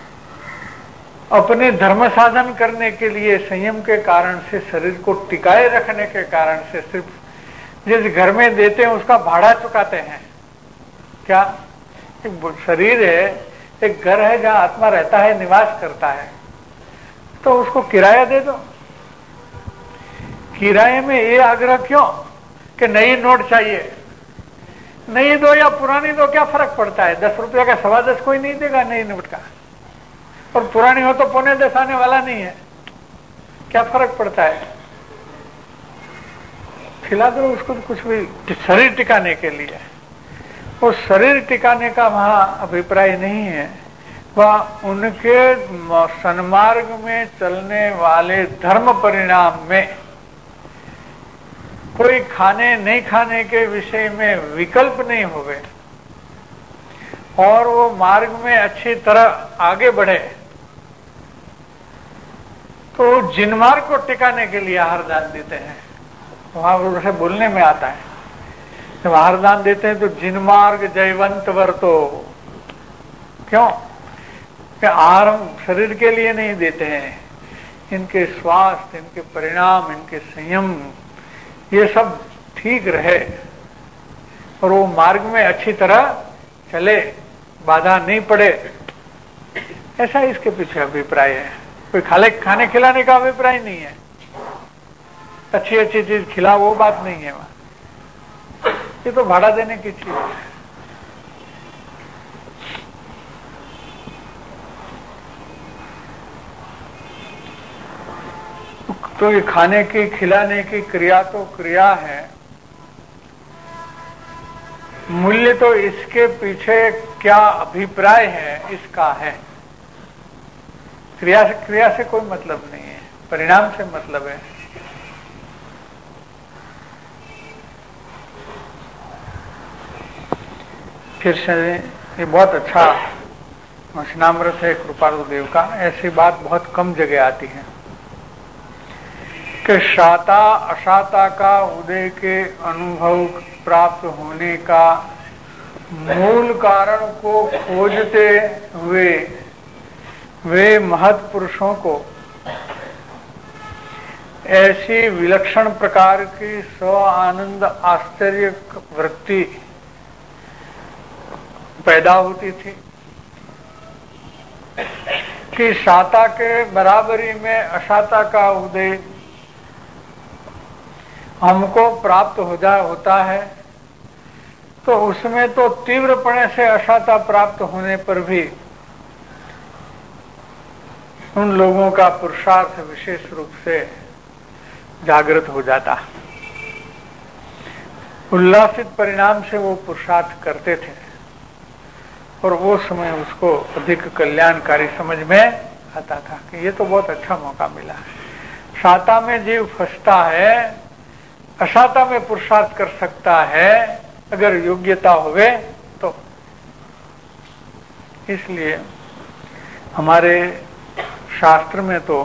अपने धर्म साधन करने के लिए संयम के कारण से, शरीर को टिकाए रखने के कारण से, सिर्फ जिस घर में देते हैं उसका भाड़ा चुकाते हैं। क्या? एक शरीर है, एक घर है जहां आत्मा रहता है, निवास करता है, तो उसको किराया दे दो। किराए में ये आग्रह क्यों कि नई नोट चाहिए? नई दो या पुरानी दो, क्या फर्क पड़ता है? दस रुपया का सवा दस कोई नहीं देगा नई नोट का, और पुरानी हो तो पौने दस आने वाला नहीं है, क्या फर्क पड़ता है? खिला दो उसको कुछ भी, शरीर टिकाने के लिए। वो शरीर टिकाने का वहां अभिप्राय नहीं है, वह उनके सन्मार्ग में चलने वाले धर्म परिणाम में कोई खाने नहीं खाने के विषय में विकल्प नहीं होवे और वो मार्ग में अच्छी तरह आगे बढ़े, तो जिन मार्ग को टिकाने के लिए आहार दान देते हैं। वहां उसे बोलने में आता है, जब आहार दान देते हैं तो जिन मार्ग जयवंत वर्तो। क्यों? कि आहार हम शरीर के लिए नहीं देते हैं, इनके स्वास्थ्य, इनके परिणाम, इनके संयम, ये सब ठीक रहे और वो मार्ग में अच्छी तरह चले, बाधा नहीं पड़े, ऐसा इसके पीछे अभिप्राय है। कोई खाले खाने खिलाने का अभिप्राय नहीं है, अच्छी अच्छी चीज खिला, वो बात नहीं है वहां। ये तो भाड़ा देने की चीज है। तो ये खाने की खिलाने की क्रिया तो क्रिया है, मूल्य तो इसके पीछे क्या अभिप्राय है इसका है। क्रिया से क्रिया से कोई मतलब नहीं है, परिणाम से मतलब है। फिर से ये बहुत अच्छा वचनामृत है कृपालु देव का। ऐसी बात बहुत कम जगह आती है कि शाता अशाता का उदय के अनुभव प्राप्त होने का मूल कारण को खोजते हुए वे महत् पुरुषों को ऐसी विलक्षण प्रकार की स्व आनंद आश्चर्य वृत्ति पैदा होती थी कि शाता के बराबरी में अशाता का उदय हमको प्राप्त हो जा होता है, तो उसमें तो तीव्रपणे से अशाता प्राप्त होने पर भी उन लोगों का पुरुषार्थ विशेष रूप से जागृत हो जाता, उल्लासित परिणाम से वो पुरुषार्थ करते थे और वो समय उसको अधिक कल्याणकारी समझ में आता था कि ये तो बहुत अच्छा मौका मिला है। शाता में जीव फंसता है, अशाता में पुरुषार्थ कर सकता है अगर योग्यता होवे तो। इसलिए हमारे शास्त्र में तो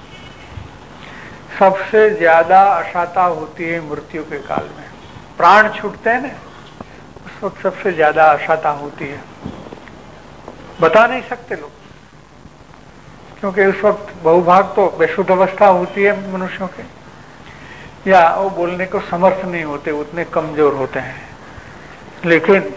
सबसे ज्यादा अशाता होती है मृत्यु के काल में। प्राण छूटते हैं ना, उस वक्त सबसे ज्यादा अशाता होती है। बता नहीं सकते लोग, क्योंकि उस वक्त बहुभाग तो बेशुद्ध अवस्था होती है मनुष्यों के, या वो बोलने को समर्थ नहीं होते, उतने कमजोर होते हैं। लेकिन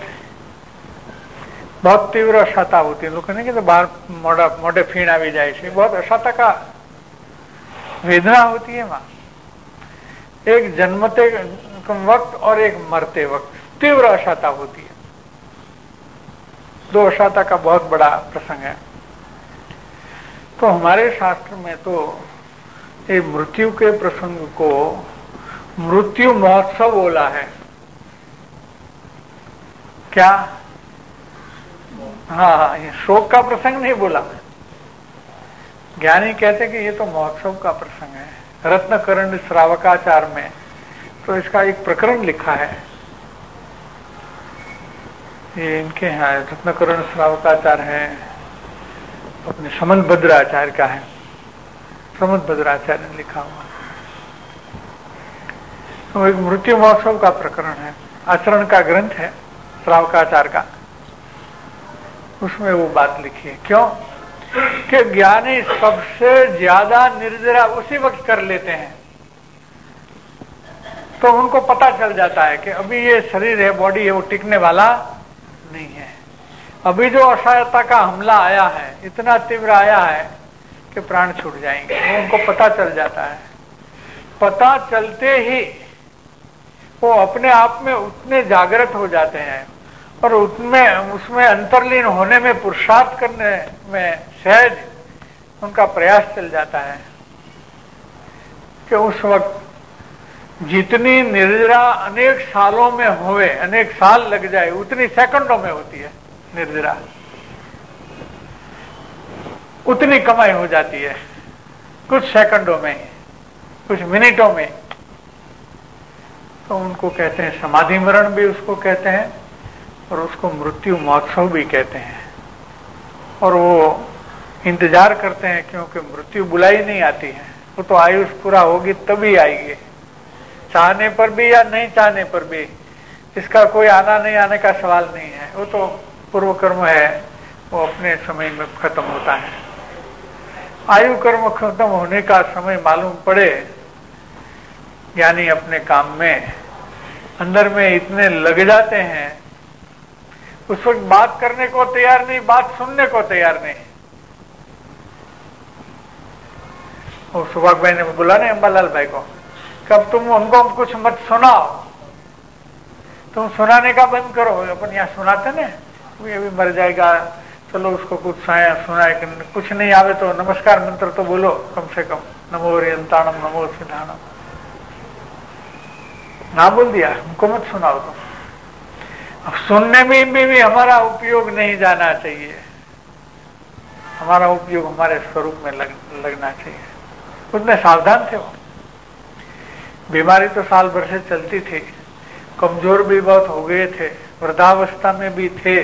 बहुत तीव्र अशाता होती है। लोग कहने के तो बाहर मोड़ा मोटे फीण आ जाए, बहुत अशाता का वेदना होती है वहां। एक जन्मते वक्त और एक मरते वक्त तीव्र अशाता होती है। दो अशाता का बहुत बड़ा प्रसंग है। तो हमारे शास्त्र में तो ये मृत्यु के प्रसंग को मृत्यु महोत्सव बोला है। क्या? हाँ हाँ, ये शोक का प्रसंग नहीं बोला। ज्ञानी कहते कि ये तो महोत्सव का प्रसंग है। रत्नकरण श्रावकाचार में तो इसका एक प्रकरण लिखा है। ये इनके यहाँ रत्नकरण श्रावकाचार है, अपने समंत भद्राचार्य का है। समंत भद्राचार्य ने लिखा हुआ तो एक मृत्यु महोत्सव का प्रकरण है। आचरण का ग्रंथ है श्रावकाचार का, उसमें वो बात लिखी है। क्यों कि ज्ञानी सबसे ज्यादा निर्जरा उसी वक्त कर लेते हैं, तो उनको पता चल जाता है कि अभी ये शरीर है, बॉडी है, वो टिकने वाला नहीं है। अभी जो असहायता का हमला आया है, इतना तीव्र आया है कि प्राण छूट जाएंगे, वो उनको पता चल जाता है। पता चलते ही वो अपने आप में उतने जागृत हो जाते हैं और उसमें उसमें अंतर्लीन होने में, पुरुषार्थ करने में सहज उनका प्रयास चल जाता है कि उस वक्त जितनी निर्जरा अनेक सालों में हुए, अनेक साल लग जाए, उतनी सेकंडों में होती है निर्जरा। उतनी कमाई हो जाती है कुछ सेकंडों में, कुछ मिनटों में। तो उनको कहते हैं समाधि मरण भी उसको कहते हैं और उसको मृत्यु महोत्सव भी कहते हैं। और वो इंतजार करते हैं क्योंकि मृत्यु बुलाई नहीं आती है, वो तो आयुष पूरा होगी तभी आएगी, चाहने पर भी या नहीं चाहने पर भी। इसका कोई आना नहीं आने का सवाल नहीं है, वो तो पूर्व कर्म है, वो अपने समय में खत्म होता है। आयु कर्म खत्म होने का समय मालूम पड़े, यानी अपने काम में अंदर में इतने लग जाते हैं, उस वक्त बात करने को तैयार नहीं, बात सुनने को तैयार नहीं। और सुभाष भाई ने बोला ना अंबालाल भाई को, कब तुम हमको कुछ मत सुनाओ, तुम सुनाने का बंद करो। अपन यहाँ सुनाते ना, वो अभी मर जाएगा, चलो उसको कुछ सुनाए, कुछ नहीं आवे तो नमस्कार मंत्र तो बोलो कम से कम, नमो ओरियंताणम नमो सिद्धाणम। ना बोल दिया, हमको मत सुनाओ तुम। अब सुनने में भी, भी हमारा उपयोग नहीं जाना चाहिए, हमारा उपयोग हमारे स्वरूप में लग, लगना चाहिए। उसमें सावधान थे वो। बीमारी तो साल भर से चलती थी, कमजोर भी बहुत हो गए थे, वृद्धावस्था में भी थे,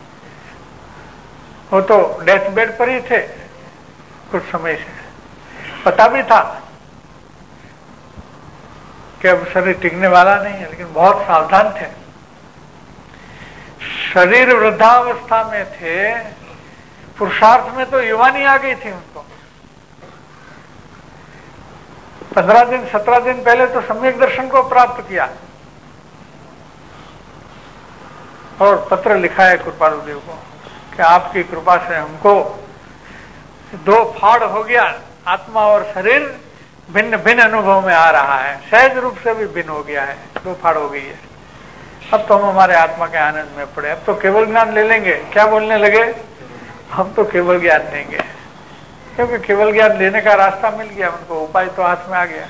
वो तो डेथ बेड पर ही थे कुछ समय से। पता भी था कि अब शरीर टिकने वाला नहीं है, लेकिन बहुत सावधान थे। शरीर वृद्धावस्था में थे, पुरुषार्थ में तो युवानी आ गई थी उनको। पंद्रह दिन सत्रह दिन पहले तो सम्यक दर्शन को प्राप्त किया और पत्र लिखा है कृपालु देव को कि आपकी कृपा से हमको दो फाड़ हो गया, आत्मा और शरीर भिन्न भिन्न अनुभव में आ रहा है, सहज रूप से भी भिन्न हो गया है, दो फाड़ हो गई है। अब तो हम हमारे आत्मा के आनंद में पड़े, अब तो केवल ज्ञान ले लेंगे। क्या बोलने लगे? हम तो केवल ज्ञान लेंगे, क्योंकि केवल ज्ञान लेने का रास्ता मिल गया उनको, उपाय तो हाथ में आ गया।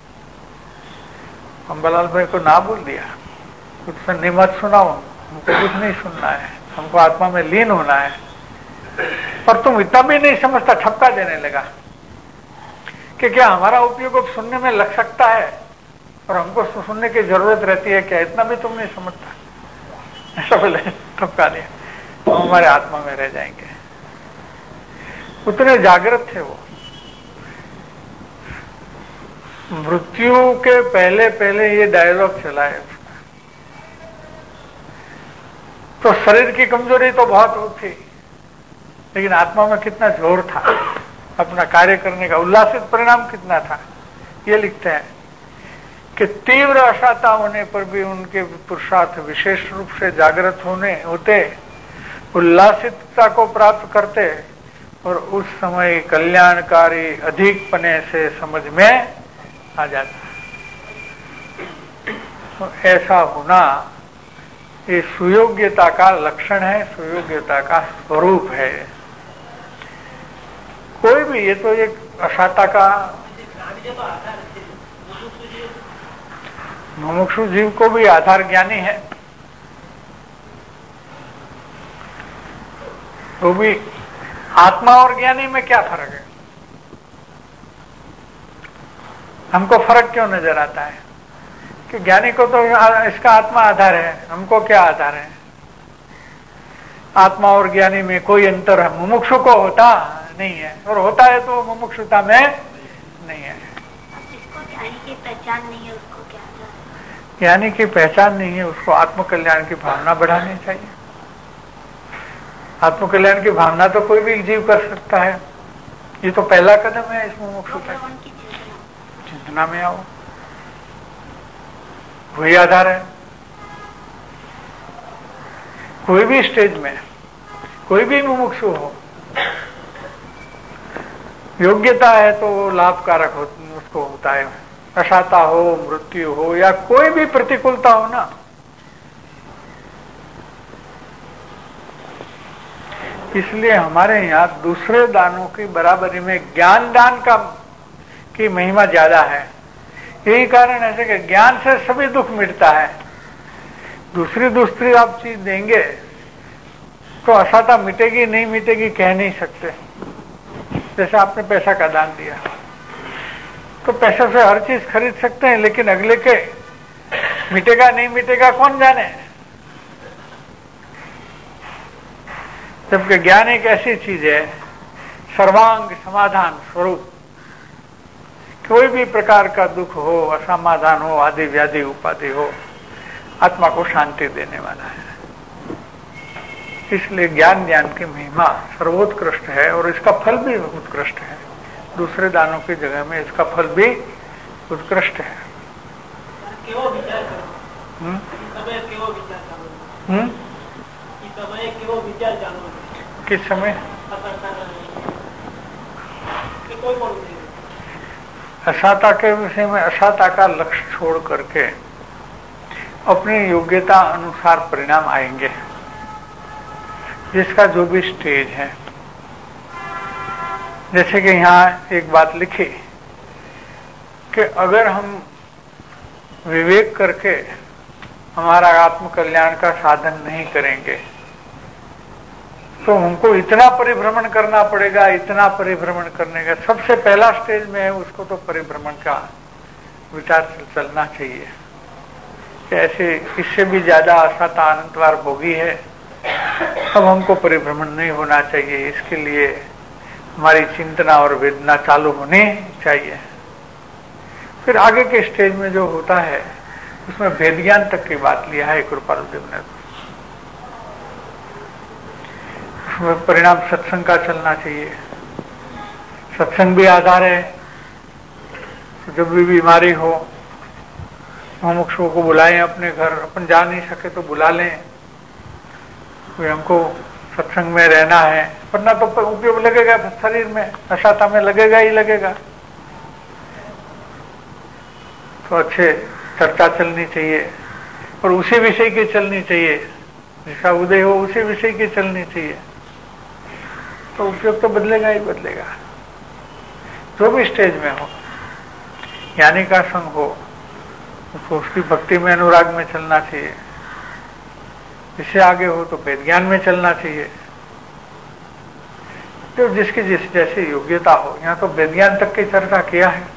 अंबालाल भाई को ना बोल दिया, कुछ नहीं मत सुनाओ, हमको कुछ नहीं सुनना है, हमको आत्मा में लीन होना है। पर तुम इतना भी नहीं समझता, ठपका देने लगा कि क्या हमारा उपयोग अब सुनने में लग सकता है और हमको सुनने की जरूरत रहती है क्या? इतना भी तुम नहीं समझता, ऐसा बोले, ठपका दिया। हम हमारे आत्मा में रह जाएंगे। उतने जागृत थे वो। मृत्यु के पहले पहले ये डायलॉग चला है उसका। तो शरीर की कमजोरी तो बहुत थी, लेकिन आत्मा में कितना जोर था, अपना कार्य करने का उल्लासित परिणाम कितना था। ये लिखते हैं कि तीव्र अशाता होने पर भी उनके पुरुषार्थ विशेष रूप से जागृत होने होते, उल्लासितता को प्राप्त करते और उस समय कल्याणकारी अधिक पने से समझ में आ जाता। तो ऐसा होना ये सुयोग्यता का लक्षण है, सुयोग्यता का स्वरूप है। कोई भी, ये तो एक असाता का, मुमुक्षु जीव को भी आधार ज्ञानी है, तो भी आत्मा और ज्ञानी में क्या फर्क है? हमको फर्क क्यों नजर आता है कि ज्ञानी को तो इसका आत्मा आधार है, हमको क्या आधार है? आत्मा और ज्ञानी में कोई अंतर है, मुमुक्षु को होता नहीं है, और होता है तो मुमुक्षुता में नहीं है। जिसको ज्ञानी की पहचान नहीं है उसको क्या? ज्ञानी की पहचान नहीं है, उसको आत्मकल्याण की भावना बढ़ानी चाहिए। आत्मकल्याण की भावना तो कोई भी जीव कर सकता है, ये तो पहला कदम है इस मुमुक्षुता की। चिंतना में आओ, वही आधार है। कोई भी स्टेज में कोई भी मुमुक्षु हो, योग्यता है तो वो लाभकारक हो, उसको होता है। अशाता हो, मृत्यु हो, या कोई भी प्रतिकूलता हो ना, इसलिए हमारे यहाँ दूसरे दानों की बराबरी में ज्ञान दान का की महिमा ज्यादा है। यही कारण है कि ज्ञान से सभी दुख मिटता है। दूसरी दूसरी आप चीज देंगे तो अशाता मिटेगी नहीं मिटेगी कह नहीं सकते। जैसे आपने पैसा का दान दिया तो पैसे से हर चीज खरीद सकते हैं, लेकिन अगले के मिटेगा नहीं मिटेगा कौन जाने। जबकि ज्ञान एक ऐसी चीज है, सर्वांग समाधान स्वरूप। कोई भी प्रकार का दुख हो, असमाधान हो, आदि व्याधि उपाधि हो, आत्मा को शांति देने वाला है। इसलिए ज्ञान ज्ञान की महिमा सर्वोत्कृष्ट है और इसका फल भी उत्कृष्ट है। दूसरे दानों की जगह में इसका फल भी उत्कृष्ट है। हम्म हम्म किस समय? अशाता के विषय में अशाता का लक्ष्य छोड़ करके अपनी योग्यता अनुसार परिणाम आएंगे, जिसका जो भी स्टेज है। जैसे कि यहाँ एक बात लिखी कि अगर हम विवेक करके हमारा आत्मकल्याण का साधन नहीं करेंगे तो हमको इतना परिभ्रमण करना पड़ेगा, इतना परिभ्रमण करने का। सबसे पहला स्टेज में है, उसको तो परिभ्रमण का विचार चलना चाहिए। ऐसे इससे भी ज्यादा अशाता अनंतवार भोगी है, अब हमको परिभ्रमण नहीं होना चाहिए। इसके लिए हमारी चिंतना और वेदना चालू होनी चाहिए। फिर आगे के स्टेज में जो होता है उसमें भेद ज्ञान तक की बात लिया है कृपालुदेव ने। उसमें परिणाम सत्संग का चलना चाहिए। सत्संग भी आधार है। जब भी बीमारी हो, मुमुक्षुओं को बुलाएं अपने घर, अपन जा नहीं सके तो बुला लें, कोई हमको सत्संग में रहना है, वरना तो उपयोग लगेगा शरीर में, अशाता में लगेगा ही लगेगा। तो अच्छे चर्चा चलनी चाहिए और उसी विषय की चलनी चाहिए, जिसका उदय हो उसी विषय की चलनी चाहिए, तो उपयोग तो बदलेगा ही बदलेगा। जो भी स्टेज में हो, ज्ञानी का संग हो, उसको उसकी भक्ति में अनुराग में चलना चाहिए। इससे आगे हो तो वेद ज्ञान में चलना चाहिए। तो जिसकी जिस जैसी योग्यता हो, यहाँ तो वेद ज्ञान तक की चर्चा किया है।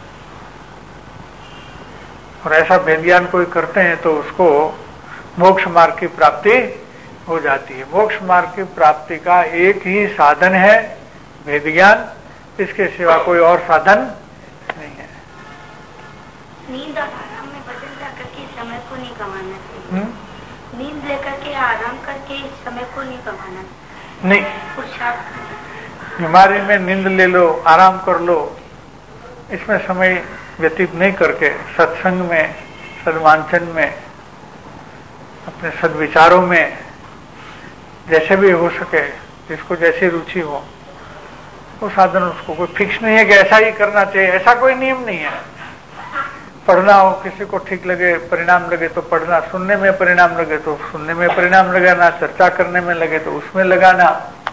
और ऐसा वेद ज्ञान कोई करते हैं तो उसको मोक्ष मार्ग की प्राप्ति हो जाती है। मोक्ष मार्ग की प्राप्ति का एक ही साधन है वेद ज्ञान, इसके सिवा कोई और साधन नहीं है। नींद और आराम में बदल जाकर के समय को नहीं गंवाना चाहिए। नींद लेकर के आराम करके इस समय को नहीं गंवाना नहीं। बीमारी में नींद ले लो, आराम कर लो, इसमें समय व्यतीत नहीं करके सत्संग में, सद्वांचन में, अपने सद्विचारों में, जैसे भी हो सके, जिसको जैसी रुचि हो, वो साधन। उसको कोई फिक्स नहीं है कि ऐसा ही करना चाहिए, ऐसा कोई नियम नहीं है। पढ़ना हो, किसी को ठीक लगे, परिणाम लगे तो पढ़ना, सुनने में परिणाम लगे तो सुनने में परिणाम लगाना, चर्चा करने में लगे तो उसमें लगाना।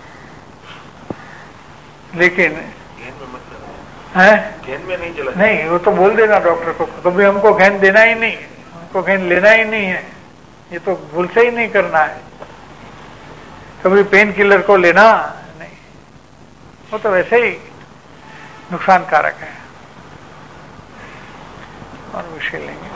लेकिन है घेन में नहीं चला, नहीं, वो तो बोल देना डॉक्टर को, कभी हमको घेन देना ही नहीं, हमको घेन लेना ही नहीं है, ये तो भूल से ही नहीं करना है। कभी पेन किलर को लेना नहीं, वो तो वैसे ही नुकसानकारक है। और विषय लेंगे।